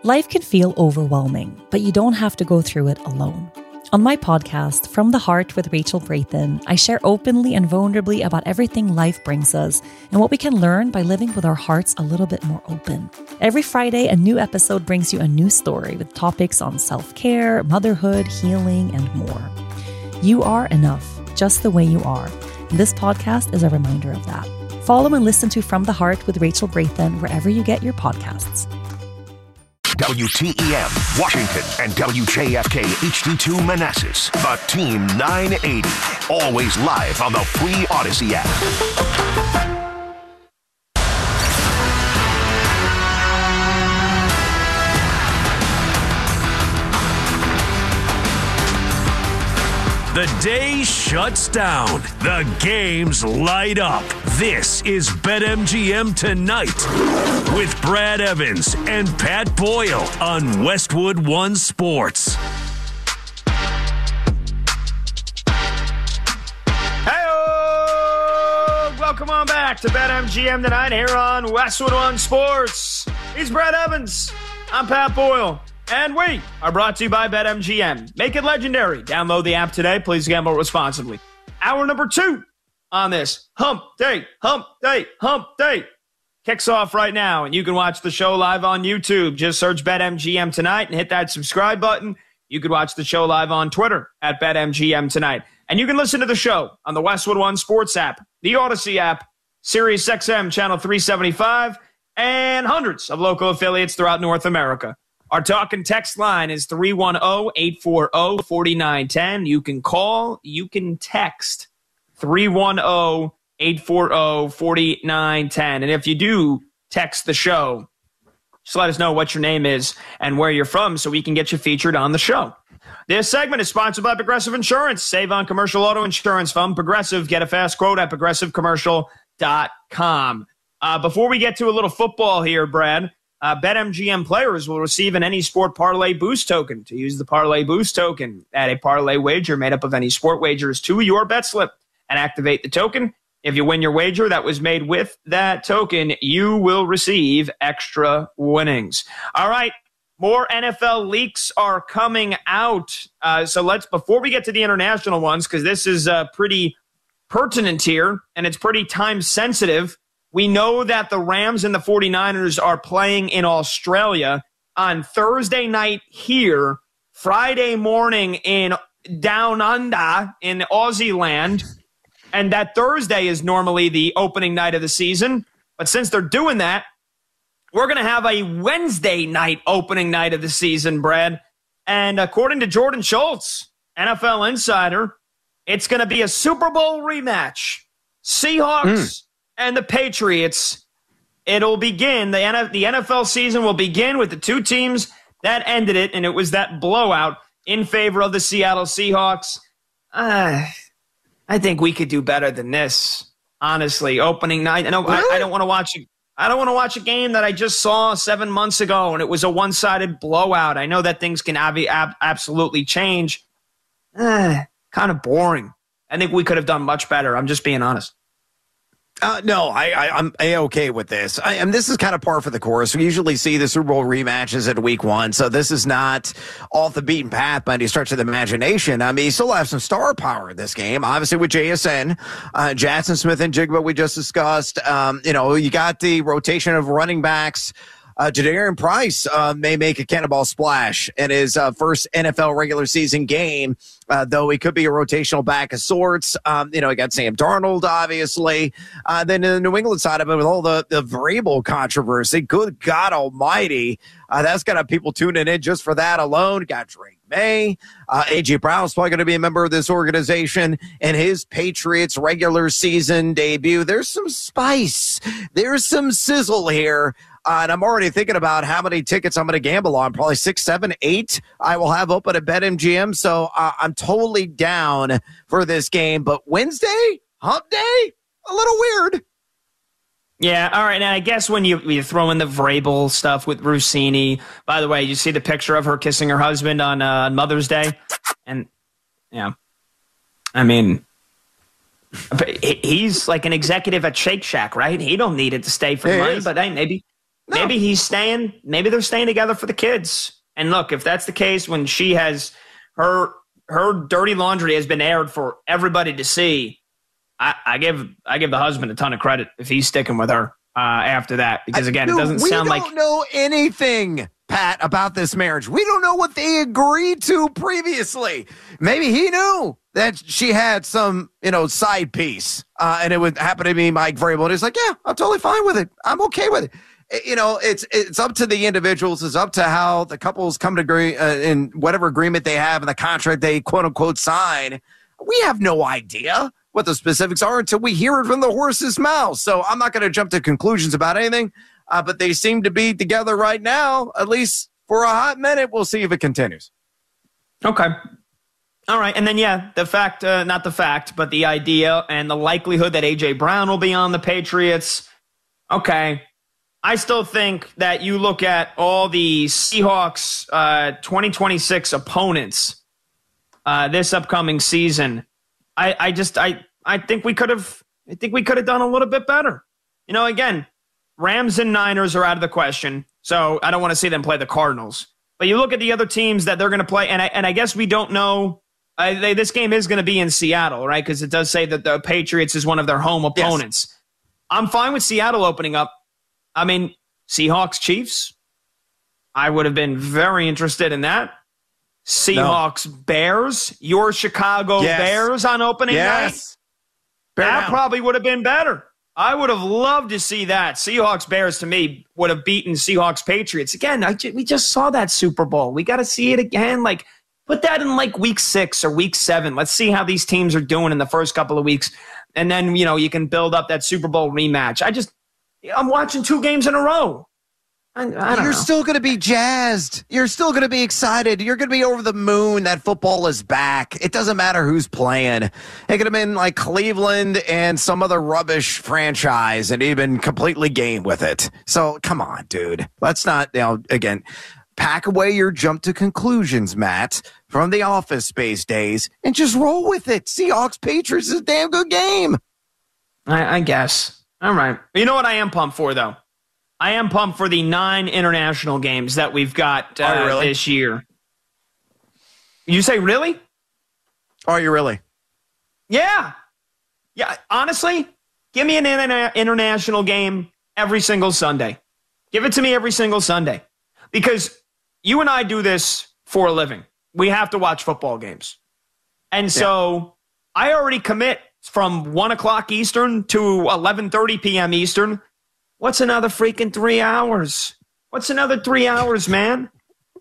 Life can feel overwhelming, but you don't have to go through it alone. On my podcast, From the Heart with Rachel Braithen, I share openly and vulnerably about everything life brings us and what we can learn by living with our hearts a little bit more open. Every Friday, a new episode brings you a new story with topics on self-care, motherhood, healing, and more. You are enough, just the way you are. And this podcast is a reminder of that. Follow and listen to From the Heart with Rachel Braithen wherever you get your podcasts. WTEM, Washington, and WJFK HD2 Manassas. The Team 980. Always live on the free Odyssey app. The day shuts down. The games light up. This is BetMGM Tonight with Brad Evans and Pat Boyle on Westwood One Sports. Hey-o! Welcome on back to BetMGM Tonight here on Westwood One Sports. He's Brad Evans. I'm Pat Boyle. And we are brought to you by BetMGM. Make it legendary. Download the app today. Please gamble responsibly. Hour number 2 on this hump day kicks off right now. And you can watch the show live on YouTube. Just search BetMGM Tonight and hit that subscribe button. You can watch the show live on Twitter at BetMGM Tonight. And you can listen to the show on the Westwood One Sports app, the Odyssey app, Sirius XM Channel 375, and hundreds of local affiliates throughout North America. Our talk and text line is 310-840-4910. You can call, you can text 310-840-4910. And if you do text the show, just let us know what your name is and where you're from so we can get you featured on the show. This segment is sponsored by Progressive Insurance. Save on commercial auto insurance from Progressive. Get a fast quote at progressivecommercial.com. Before we get to a little football here, Brad, BetMGM players will receive an Any Sport Parlay Boost token. To use the Parlay Boost token, add a parlay wager made up of any sport wagers to your bet slip and activate the token. If you win your wager that was made with that token, you will receive extra winnings. All right, more NFL leaks are coming out. Before we get to the international ones, because this is pretty pertinent here and it's pretty time sensitive. We know that the Rams and the 49ers are playing in Australia on Thursday night here, Friday morning in Down Under in Aussie land, and that Thursday is normally the opening night of the season. But since they're doing that, we're going to have a Wednesday night opening night of the season, Brad. And according to Jordan Schultz, NFL insider, it's going to be a Super Bowl rematch. Seahawks and the Patriots. It'll begin, the NFL season will begin with the two teams that ended it, and it was that blowout in favor of the Seattle Seahawks. I think we could do better than this, honestly. Opening night, I don't want to watch it. I don't want to watch a game that I just saw 7 months ago, and it was a one-sided blowout. I know that things can absolutely change. Kind of boring. I think we could have done much better. I'm just being honest. No, I'm A-okay with this. And this is kind of par for the course. We usually see the Super Bowl rematches at week 1, so this is not off the beaten path by any stretch of the imagination. I mean, you still have some star power in this game, obviously with JSN, Jackson Smith and Jigba we just discussed. You got the rotation of running backs. Jadarian Price may make a cannonball splash in his first NFL regular season game, though he could be a rotational back of sorts. You got Sam Darnold, obviously. Then in the New England side of it, with all the Vrabel controversy, good God almighty, that's got people tuning in just for that alone. Got Drake May. A.J. Brown's probably going to be a member of this organization in his Patriots regular season debut. There's some spice. There's some sizzle here. And I'm already thinking about how many tickets I'm going to gamble on. Probably 6, 7, 8 I will have open at BetMGM. So I'm totally down for this game. But Wednesday, hump day, a little weird. Yeah, all right. And I guess when you throw in the Vrabel stuff with Rossini, by the way, you see the picture of her kissing her husband on Mother's Day? And, yeah, I mean, he's like an executive at Shake Shack, right? He don't need it to stay for the money, but hey, maybe No. Maybe he's staying. Maybe they're staying together for the kids. And look, if that's the case, when she has her dirty laundry has been aired for everybody to see, I give the husband a ton of credit if he's sticking with her after that. Because again, it doesn't sound like we don't know anything, Pat, about this marriage. We don't know what they agreed to previously. Maybe he knew that she had some, side piece, and it would happen to be Mike Vrabel. And he's like, yeah, I'm totally fine with it. I'm okay with it. It's up to the individuals. It's up to how the couples come to agree in whatever agreement they have in the contract they quote unquote sign. We have no idea what the specifics are until we hear it from the horse's mouth. So I'm not going to jump to conclusions about anything, but they seem to be together right now, at least for a hot minute. We'll see if it continues. Okay. All right. And then, not the fact, but the idea and the likelihood that A.J. Brown will be on the Patriots. Okay. I still think that you look at all the Seahawks 2026 opponents this upcoming season. I think we could have done a little bit better. Again, Rams and Niners are out of the question, so I don't want to see them play the Cardinals. But you look at the other teams that they're going to play, and I guess we don't know. This game is going to be in Seattle, right? Because it does say that the Patriots is one of their home opponents. Yes. I'm fine with Seattle opening up. I mean, Seahawks, Chiefs, I would have been very interested in that. Seahawks, Bears, your Chicago Bears on opening night. That probably would have been better. I would have loved to see that. Seahawks, Bears, to me, would have beaten Seahawks, Patriots. Again, we just saw that Super Bowl. We got to see it again. Put that in week 6 or week 7. Let's see how these teams are doing in the first couple of weeks. And then, you can build up that Super Bowl rematch. I'm watching 2 games in a row. I don't know. You're still going to be jazzed. You're still going to be excited. You're going to be over the moon that football is back. It doesn't matter who's playing. It could have been like Cleveland and some other rubbish franchise and even completely game with it. So come on, dude. Let's not, again, pack away your jump to conclusions, Matt, from the Office Space days and just roll with it. Seahawks Patriots is a damn good game. I guess. All right. You know what I am pumped for, though? I am pumped for the 9 international games that we've got this year. You say really? Are you really? Yeah. Yeah. Honestly, give me an international game every single Sunday. Give it to me every single Sunday. Because you and I do this for a living. We have to watch football games. And so I already commit from 1 o'clock Eastern to 11:30 p.m. Eastern. What's another freaking 3 hours? What's another 3 hours, man?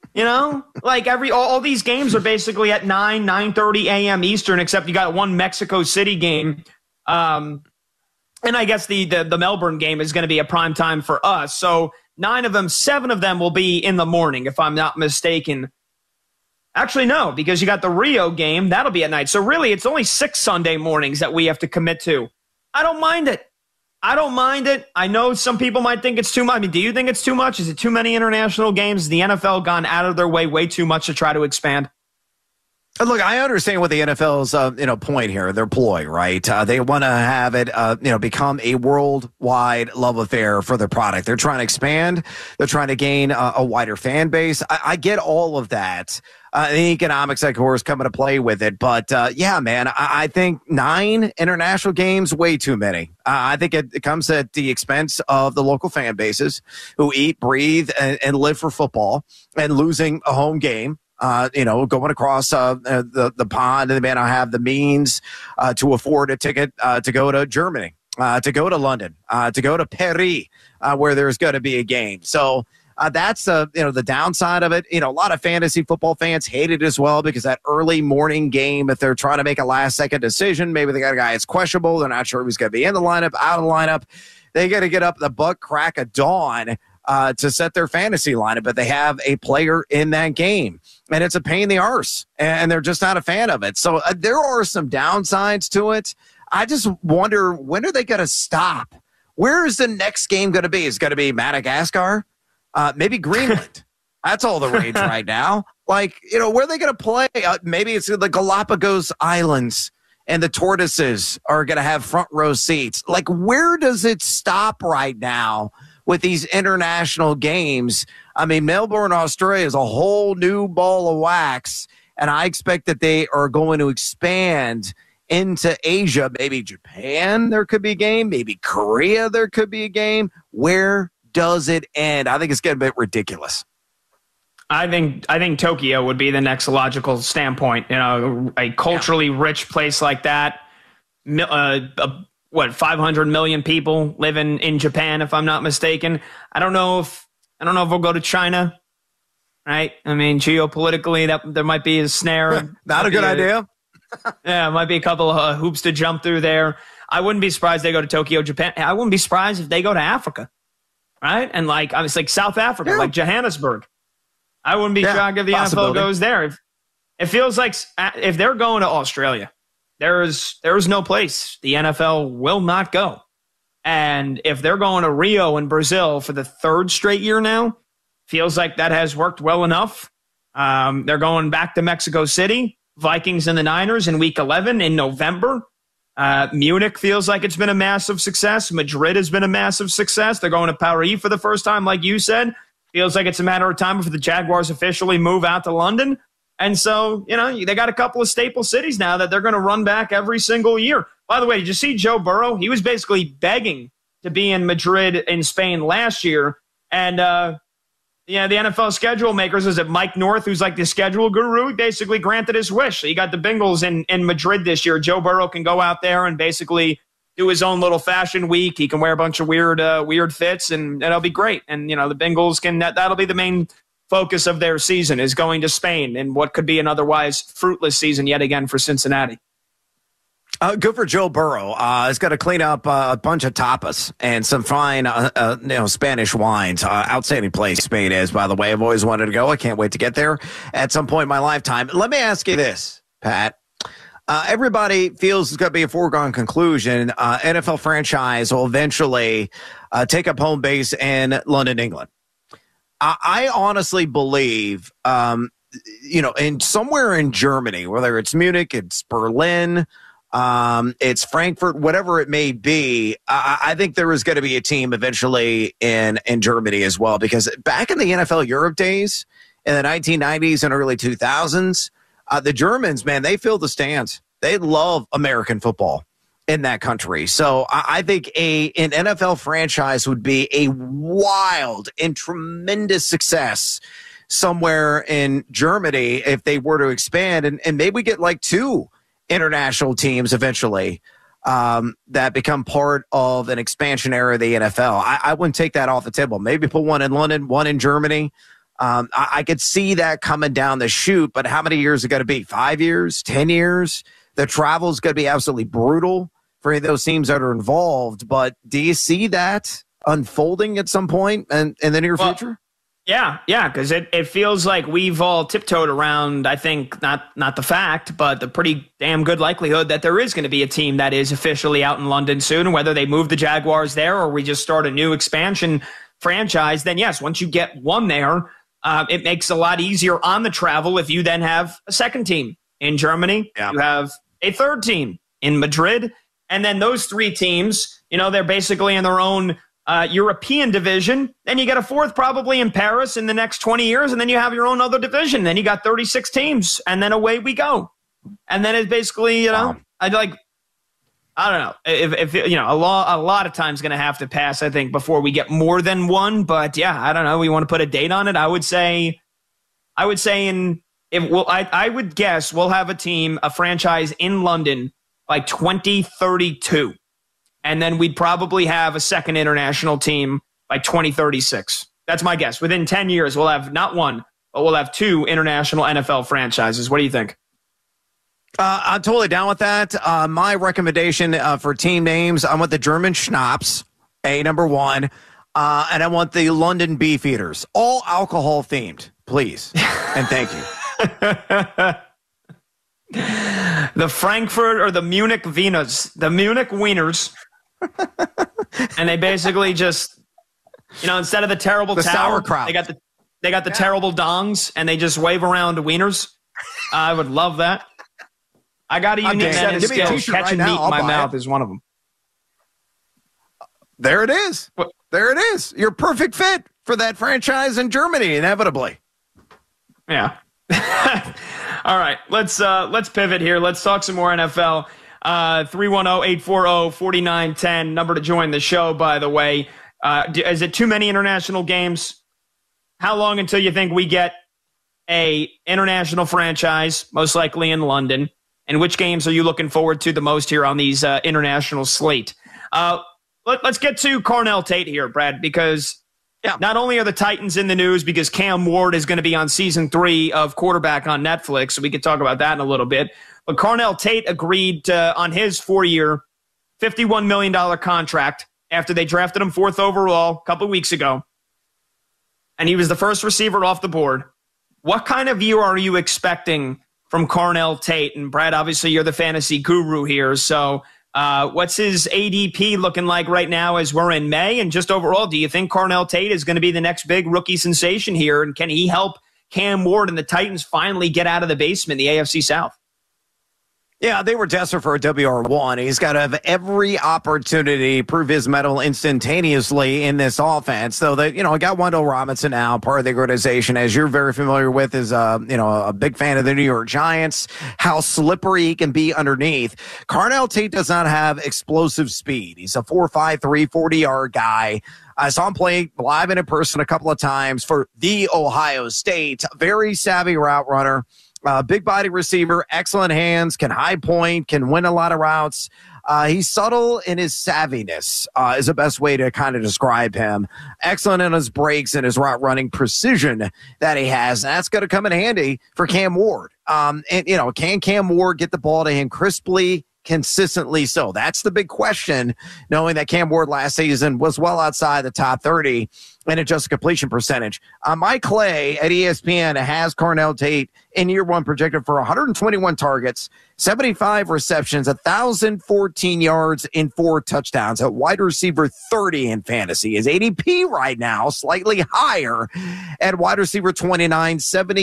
All these games are basically at 9:30 a.m. Eastern, except you got one Mexico City game. And I guess the Melbourne game is going to be a prime time for us. So 7 of them will be in the morning, if I'm not mistaken. Actually, no, because you got the Rio game. That'll be at night. So really, it's only 6 Sunday mornings that we have to commit to. I don't mind it. I know some people might think it's too much. I mean, do you think it's too much? Is it too many international games? Has the NFL gone out of their way too much to try to expand? Look, I understand what the NFL's point here, their ploy, right? They want to have it become a worldwide love affair for their product. They're trying to expand. They're trying to gain a wider fan base. I get all of that. The economics, of course, come into play with it. But, man, I think 9 international games, way too many. I think it comes at the expense of the local fan bases who eat, breathe, and live for football, and losing a home game. Going across the pond, and they may not have the means to afford a ticket to go to Germany, to go to London, to go to Paris, where there's going to be a game. So that's the downside of it. A lot of fantasy football fans hate it as well because that early morning game, if they're trying to make a last-second decision, maybe they got a guy that's questionable, they're not sure who's going to be in the lineup, out of the lineup, they got to get up the butt crack of dawn to set their fantasy lineup, but they have a player in that game. And it's a pain in the arse, and they're just not a fan of it. So there are some downsides to it. I just wonder, when are they going to stop? Where is the next game going to be? Is it going to be Madagascar? Maybe Greenland. That's all the rage right now. Where are they going to play? Maybe it's the Galapagos Islands, and the tortoises are going to have front row seats. Where does it stop right now with these international games. I mean, Melbourne, Australia is a whole new ball of wax, and I expect that they are going to expand into Asia. Maybe Japan, there could be a game. Maybe Korea, there could be a game. Where does it end? I think it's getting a bit ridiculous. I think Tokyo would be the next logical standpoint. You know, a culturally rich place like that. 500 million people living in Japan, if I'm not mistaken. I don't know if we'll go to China. Right? I mean, geopolitically, that there might be a snare. Not a good idea. Yeah, it might be a couple of hoops to jump through there. I wouldn't be surprised they go to Tokyo, Japan. I wouldn't be surprised if they go to Africa, right? And like South Africa, like Johannesburg. I wouldn't be shocked if the NFL goes there. It feels like if they're going to Australia, there is no place the NFL will not go. And if they're going to Rio in Brazil for the third straight year now, feels like that has worked well enough. They're going back to Mexico City. Vikings and the Niners in Week 11 in November. Munich feels like it's been a massive success. Madrid has been a massive success. They're going to Paris for the first time, like you said. Feels like it's a matter of time before the Jaguars officially move out to London. And so, you know, they got a couple of staple cities now that they're going to run back every single year. By the way, did you see Joe Burrow? He was basically begging to be in Madrid in Spain last year. And, the NFL schedule makers, is it Mike North, who's like the schedule guru? He basically granted his wish. So you got the Bengals in Madrid this year. Joe Burrow can go out there and basically do his own little fashion week. He can wear a bunch of weird fits, and it'll be great. And, you know, the Bengals that'll be the main focus of their season, is going to Spain in what could be an otherwise fruitless season yet again for Cincinnati. Good for Joe Burrow. He's got to clean up a bunch of tapas and some fine, Spanish wines. Outstanding place Spain is, by the way. I've always wanted to go. I can't wait to get there at some point in my lifetime. Let me ask you this, Pat. Everybody feels it's going to be a foregone conclusion. NFL franchise will eventually take up home base in London, England. I honestly believe, in somewhere in Germany, whether it's Munich, it's Berlin, it's Frankfurt, whatever it may be. I think there is going to be a team eventually in Germany as well, because back in the NFL Europe days in the 1990s and early 2000s, the Germans, man, they filled the stands. They love American football in that country. So I think an NFL franchise would be a wild and tremendous success somewhere in Germany if they were to expand, and maybe we get like two international teams eventually that become part of an expansion era of the NFL. I wouldn't take that off the table. Maybe put one in London, one in Germany. I could see that coming down the chute, but how many years is it going to be? 5 years? 10 years? The travel is going to be absolutely brutal for any of those teams that are involved. But do you see that unfolding at some point in the near future? Yeah, because it feels like we've all tiptoed around, I think, not the fact, but the pretty damn good likelihood that there is going to be a team that is officially out in London soon, whether they move the Jaguars there or we just start a new expansion franchise. Then, yes, once you get one there, it makes it a lot easier on the travel if you then have a second team in Germany. Yeah. You have a third team in Madrid. And then those three teams, they're basically in their own European division. Then you get a fourth probably in Paris in the next 20 years. And then you have your own other division. Then you got 36 teams. And then away we go. And then it's basically, I don't know. If a lot of time's going to have to pass, I think, before we get more than one. But yeah, I don't know. We want to put a date on it. I would guess we'll have a franchise in London by 2032. And then we'd probably have a second international team by 2036. That's my guess. Within 10 years, we'll have not one, but we'll have two international NFL franchises. What do you think? I'm totally down with that. My recommendation for team names, I want the German Schnapps, number one, and I want the London Beefeaters, all alcohol themed, please, and thank you. The Frankfurt or the Munich Wieners, the Munich Wieners, and they basically just, instead of the terrible tower, they got the terrible dongs, and they just wave around the wieners. I would love that. I got a unique set of skills. Catching meat in my mouth is one of them. There it is. What? There it is. You're a perfect fit for that franchise in Germany, inevitably. Yeah. All right, let's pivot here. Let's talk some more NFL. 310-840-4910, number to join the show, by the way. Is it too many international games? How long until you think we get a international franchise, most likely in London? And which games are you looking forward to the most here on these international slate? Let's get to Carnell Tate here, Brad, because not only are the Titans in the news because Cam Ward is going to be on season 3 of Quarterback on Netflix, so we could talk about that in a little bit. But Carnell Tate agreed on his 4-year, $51 million contract after they drafted him 4th overall a couple of weeks ago. And he was the first receiver off the board. What kind of year are you expecting from Carnell Tate? And Brad, obviously you're the fantasy guru here. So what's his ADP looking like right now as we're in May? And just overall, do you think Carnell Tate is going to be the next big rookie sensation here? And can he help Cam Ward and the Titans finally get out of the basement, the AFC South? Yeah, they were desperate for a WR1. He's got to have every opportunity to prove his mettle instantaneously in this offense. So that, I got Wendell Robinson now, part of the organization, as you're very familiar with, is a big fan of the New York Giants, how slippery he can be underneath. Carnell Tate does not have explosive speed. He's a 4.53, 40-yard guy. I saw him play live and in person a couple of times for the Ohio State. Very savvy route runner. Big body receiver, excellent hands, can high point, can win a lot of routes. He's subtle in his savviness is the best way to kind of describe him. Excellent in his breaks and his route running precision that he has. And that's going to come in handy for Cam Ward. Can Cam Ward get the ball to him crisply, consistently? So that's the big question, knowing that Cam Ward last season was well outside the top 30 in adjusted completion percentage. Mike Clay at ESPN has Carnell Tate in year 1 projected for 121 targets, 75 receptions, 1,014 yards, and 4 touchdowns at wide receiver 30 in fantasy. His ADP right now slightly higher at wide receiver 29,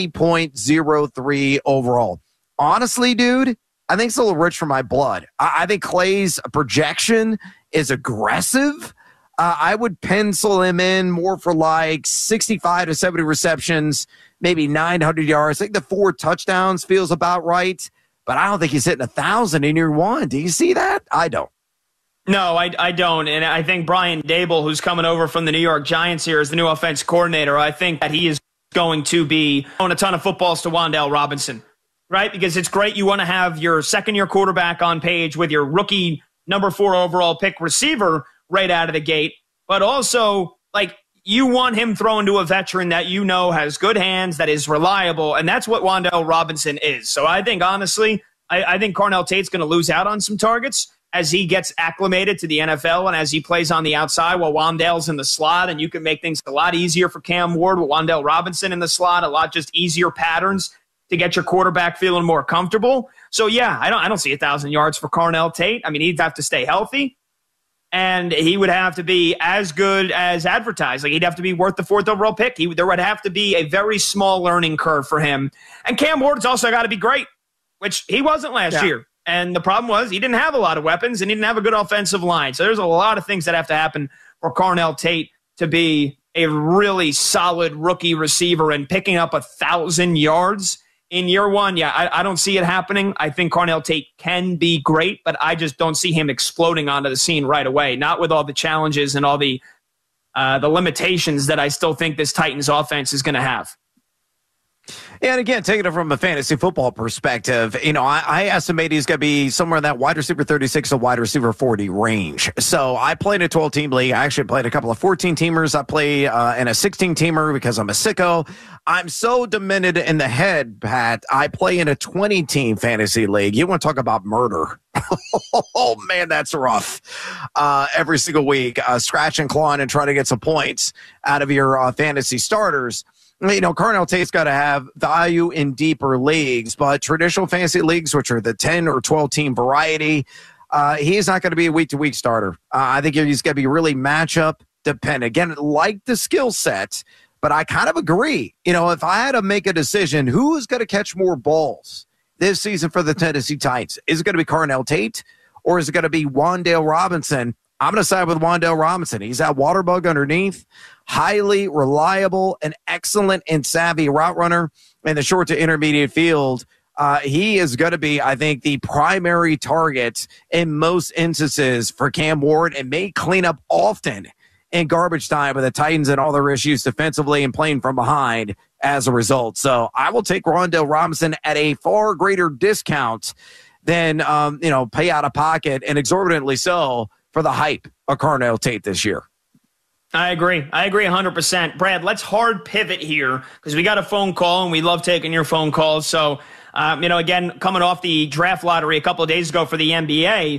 70.03 overall. Honestly, dude, I think it's a little rich for my blood. I think Clay's projection is aggressive. I would pencil him in more for like 65 to 70 receptions, maybe 900 yards. I think the 4 touchdowns feels about right, but I don't think he's hitting 1,000 in year 1. Do you see that? I don't. No, I don't. And I think Brian Dable, who's coming over from the New York Giants here as the new offense coordinator, I think that he is going to be throwing a ton of footballs to Wandale Robinson, right? Because it's great. You want to have your second-year quarterback on page with your rookie number 4 overall pick receiver right out of the gate. But also, you want him thrown to a veteran that has good hands, that is reliable, and that's what Wandale Robinson is. So I think, honestly, I think Carnell Tate's going to lose out on some targets as he gets acclimated to the NFL and as he plays on the outside while Wandale's in the slot, and you can make things a lot easier for Cam Ward with Wandale Robinson in the slot, a lot just easier patterns to get your quarterback feeling more comfortable. So, yeah, I don't see 1,000 yards for Carnell Tate. I mean, he'd have to stay healthy, and he would have to be as good as advertised. He'd have to be worth the 4th overall pick. There would have to be a very small learning curve for him. And Cam Ward's also got to be great, which he wasn't last year. And the problem was he didn't have a lot of weapons and he didn't have a good offensive line. So there's a lot of things that have to happen for Carnell Tate to be a really solid rookie receiver, and picking up 1,000 yards in year 1, I don't see it happening. I think Carnell Tate can be great, but I just don't see him exploding onto the scene right away, not with all the challenges and all the limitations that I still think this Titans offense is going to have. And again, taking it from a fantasy football perspective, I estimate he's going to be somewhere in that wide receiver 36 to wide receiver 40 range. So I played a 12-team league. I actually played a couple of 14-teamers. I play in a 16-teamer because I'm a sicko. I'm so demented in the head, Pat. I play in a 20-team fantasy league. You want to talk about murder. Oh, man, that's rough. Every single week, scratch and clawing and trying to get some points out of your fantasy starters. Carnell Tate's got to have value in deeper leagues, but traditional fantasy leagues, which are the 10 or 12-team variety, he's not going to be a week-to-week starter. I think he's going to be really matchup dependent. Again, like the skill set, but I kind of agree. If I had to make a decision, who's going to catch more balls this season for the Tennessee Titans? Is it going to be Carnell Tate, or is it going to be Wandale Robinson? I'm going to side with Wan'Dale Robinson. He's that water bug underneath, highly reliable, and excellent and savvy route runner in the short to intermediate field. He is going to be, I think, the primary target in most instances for Cam Ward and may clean up often in garbage time with the Titans and all their issues defensively and playing from behind as a result. So I will take Wan'Dale Robinson at a far greater discount than, pay out of pocket, and exorbitantly so, for the hype of Carnell Tate this year. I agree 100%. Brad, let's hard pivot here because we got a phone call and we love taking your phone calls. So, again, coming off the draft lottery a couple of days ago for the NBA,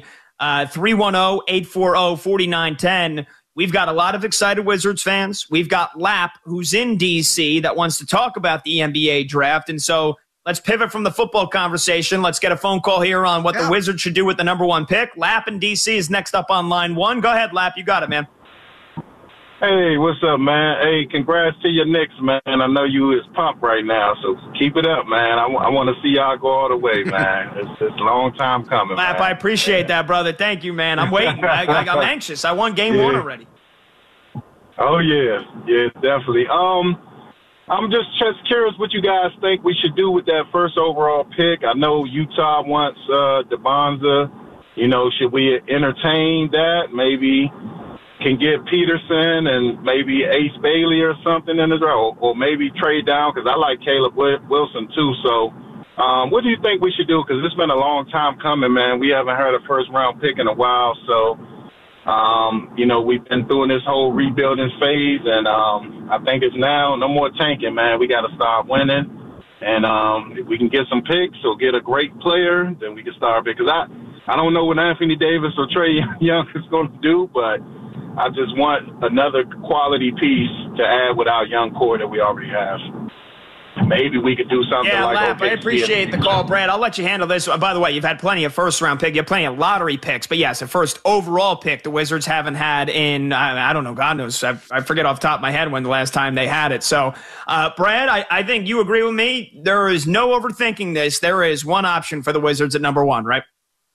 310-840-4910. We've got a lot of excited Wizards fans. We've got Lap, who's in D.C., that wants to talk about the NBA draft. And so let's pivot from the football conversation. Let's get a phone call here on what the Wizards should do with the number 1 pick. Lap in D.C. is next up on line 1. Go ahead, Lap. You got it, man. Hey, what's up, man? Hey, congrats to your Knicks, man. I know you is pumped right now, so keep it up, man. I want to see y'all go all the way, man. It's a long time coming, Lap, man. I appreciate that, brother. Thank you, man. I'm waiting. I'm anxious. I won game 1 already. Oh, yeah. Yeah, definitely. I'm just curious what you guys think we should do with that first overall pick. I know Utah wants DeBonza. Should we entertain that? Maybe can get Peterson and maybe Ace Bailey or something in his role, or maybe trade down because I like Caleb Wilson too. So what do you think we should do? Because it's been a long time coming, man. We haven't heard a first-round pick in a while. So, we've been through this whole rebuilding phase, and I think it's now no more tanking, man. We got to start winning. And if we can get some picks or get a great player, then we can start. Because I don't know what Anthony Davis or Trae Young is going to do, but I just want another quality piece to add with our young core that we already have. Maybe we could do something like Lap, I appreciate the call, Brad. I'll let you handle this. By the way, you've had plenty of first-round picks. You have plenty of lottery picks. But, yes, a first overall pick the Wizards haven't had in, I don't know, God knows. I forget off the top of my head when the last time they had it. So, Brad, I think you agree with me. There is no overthinking this. There is one option for the Wizards at number 1, right?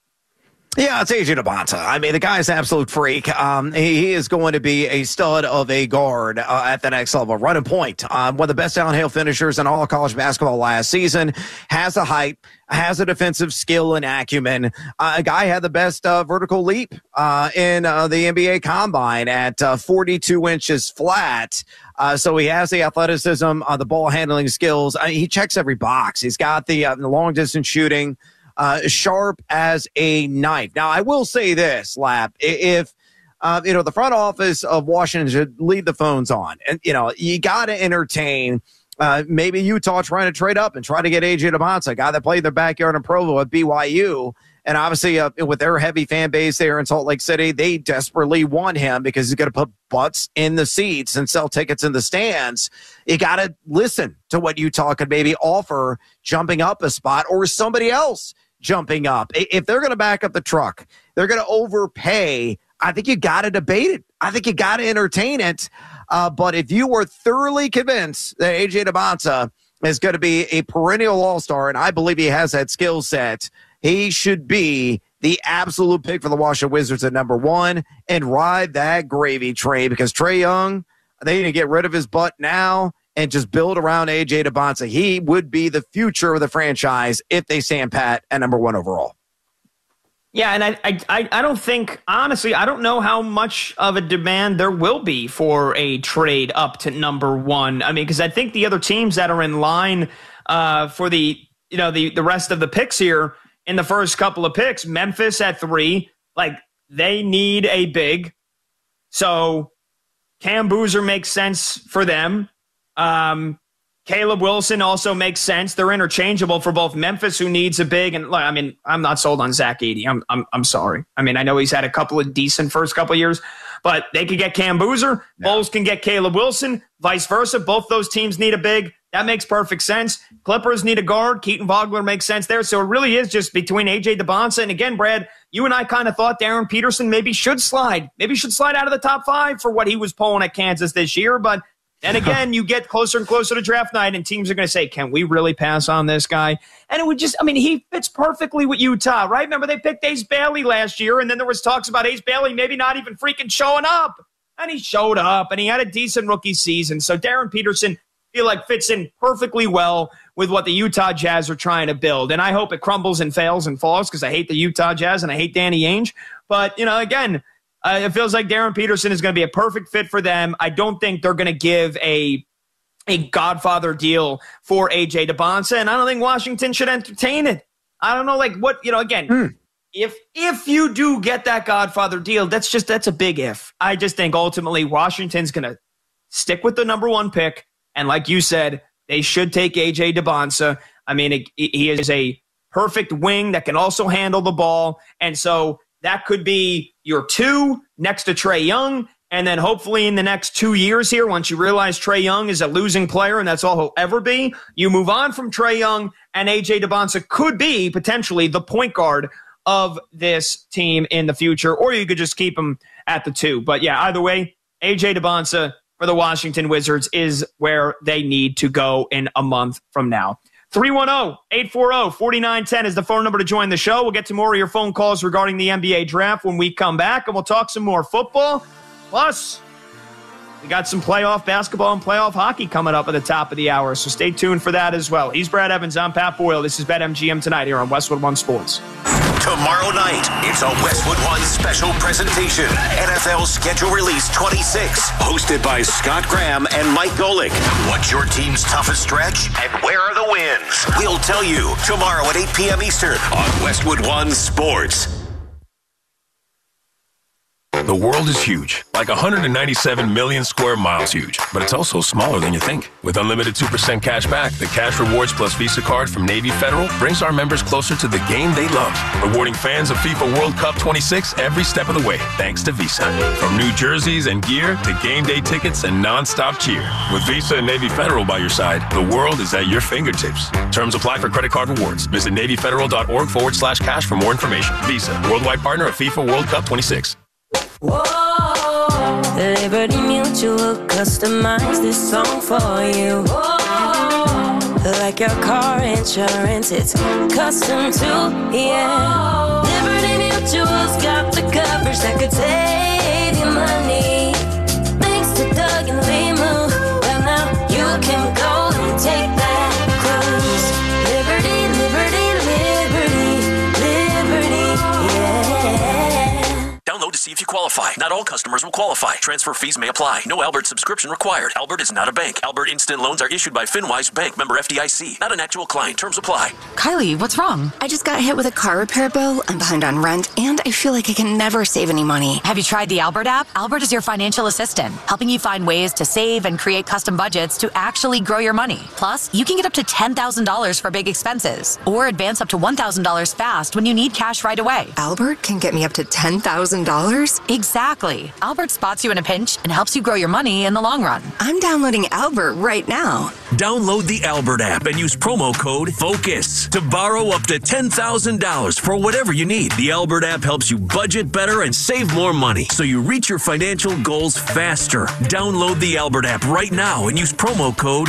Yeah, it's AJ DeBonta. I mean, the guy's an absolute freak. He is going to be a stud of a guard at the next level. Running point. One of the best downhill finishers in all of college basketball last season. Has a height, has a defensive skill and acumen. A guy had the best vertical leap in the NBA Combine at 42 inches flat. So he has the athleticism, the ball handling skills. He checks every box. He's got the long distance shooting. Sharp as a knife. Now, I will say this, Lap, if, the front office of Washington should leave the phones on, and, you got to entertain maybe Utah trying to trade up and try to get AJ DeBonta, a guy that played their backyard in Provo at BYU. And obviously, with their heavy fan base there in Salt Lake City, they desperately want him because he's going to put butts in the seats and sell tickets in the stands. You got to listen to what Utah could maybe offer jumping up a spot or somebody else jumping up. If they're going to back up the truck, they're going to overpay. I think you got to debate it. I think you got to entertain it. But if you were thoroughly convinced that AJ DeBonta is going to be a perennial all-star, and I believe he has that skill set, he should be the absolute pick for the Washington Wizards at number 1 and ride that gravy train because Trae Young, they need to get rid of his butt now and just build around AJ DeBonta. He would be the future of the franchise if they stand pat at number 1 overall. Yeah, and I don't think, honestly, I don't know how much of a demand there will be for a trade up to number 1. I mean, because I think the other teams that are in line for the rest of the picks here in the first couple of picks, Memphis at 3, they need a big. So Cam Boozer makes sense for them. Caleb Wilson also makes sense. They're interchangeable for both Memphis, who needs a big, and I'm not sold on Zach Edey. I'm sorry. I mean, I know he's had a couple of decent first couple of years, but they could get Cam Boozer. No. Bulls can get Caleb Wilson. Vice versa. Both those teams need a big. That makes perfect sense. Clippers need a guard. Keaton Vogler makes sense there. So it really is just between AJ DeBonta and, again, Brad, you and I kind of thought Darren Peterson maybe should slide. Maybe should slide out of the top 5 for what he was pulling at Kansas this year, but And again, you get closer and closer to draft night, and teams are going to say, can we really pass on this guy? And it would just, he fits perfectly with Utah, right? Remember, they picked Ace Bailey last year, and then there was talks about Ace Bailey maybe not even freaking showing up. And he showed up, and he had a decent rookie season. So Darren Peterson, I feel like, fits in perfectly well with what the Utah Jazz are trying to build. And I hope it crumbles and fails and falls because I hate the Utah Jazz and I hate Danny Ainge. But, again, it feels like Darren Peterson is going to be a perfect fit for them. I don't think they're going to give a Godfather deal for A.J. DeBonsa, and I don't think Washington should entertain it. I don't know, if you do get that Godfather deal, that's a big if. I just think ultimately Washington's going to stick with the number 1 pick, and like you said, they should take A.J. DeBonsa. He is a perfect wing that can also handle the ball, and so that could be your 2 next to Trae Young. And then hopefully in the next 2 years here, once you realize Trae Young is a losing player and that's all he'll ever be, you move on from Trae Young, and A.J. DeBonsa could be potentially the point guard of this team in the future, or you could just keep him at the 2. But yeah, either way, A.J. DeBonsa for the Washington Wizards is where they need to go in a month from now. 310-840-4910 is the phone number to join the show. We'll get to more of your phone calls regarding the NBA draft when we come back, and we'll talk some more football. Plus, we got some playoff basketball and playoff hockey coming up at the top of the hour, so stay tuned for that as well. He's Brad Evans. I'm Pat Boyle. This is BetMGM Tonight here on Westwood One Sports. Tomorrow night, it's a Westwood One special presentation. NFL Schedule Release 26, hosted by Scott Graham and Mike Golick. What's your team's toughest stretch, and where are the wins? We'll tell you tomorrow at 8 p.m. Eastern on Westwood One Sports. The world is huge, like 197 million square miles huge, but it's also smaller than you think. With unlimited 2% cash back, the Cash Rewards Plus Visa card from Navy Federal brings our members closer to the game they love, rewarding fans of FIFA World Cup 26 every step of the way, thanks to Visa. From new jerseys and gear to game day tickets and non-stop cheer. With Visa and Navy Federal by your side, the world is at your fingertips. Terms apply for credit card rewards. Visit NavyFederal.org/cash for more information. Visa, worldwide partner of FIFA World Cup 26. Whoa, Liberty Mutual customized this song for you. Whoa, like your car insurance, it's custom too, yeah. Liberty Mutual's got the coverage that could save you money. Thanks to Doug and Limu, well now you can go and take that cruise. Liberty, Liberty, Liberty, Liberty, yeah. Download to see if you qualify. Not all customers will qualify. Transfer fees may apply. No Albert subscription required. Albert is not a bank. Albert Instant Loans are issued by FinWise Bank, member FDIC. Not an actual client. Terms apply. Kylie, what's wrong? I just got hit with a car repair bill. I'm behind on rent, and I feel like I can never save any money. Have you tried the Albert app? Albert is your financial assistant, helping you find ways to save and create custom budgets to actually grow your money. Plus, you can get up to $10,000 for big expenses, or advance up to $1,000 fast when you need cash right away. Albert can get me up to $10,000? Exactly. Albert spots you in a pinch and helps you grow your money in the long run. I'm downloading Albert right now. Download the Albert app and use promo code FOCUS to borrow up to $10,000 for whatever you need. The Albert app helps you budget better and save more money so you reach your financial goals faster. Download the Albert app right now and use promo code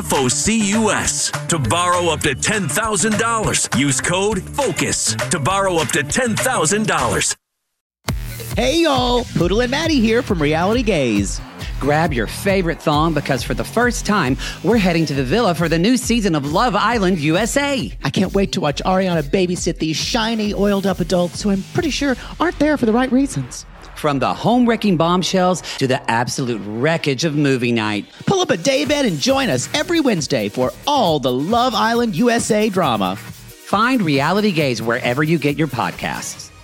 FOCUS to borrow up to $10,000. Use code FOCUS to borrow up to $10,000. Hey y'all, Poodle and Maddie here from Reality Gaze. Grab your favorite thong because for the first time, we're heading to the villa for the new season of Love Island USA. I can't wait to watch Ariana babysit these shiny, oiled-up adults who I'm pretty sure aren't there for the right reasons. From the home-wrecking bombshells to the absolute wreckage of movie night. Pull up a daybed and join us every Wednesday for all the Love Island USA drama. Find Reality Gaze wherever you get your podcasts.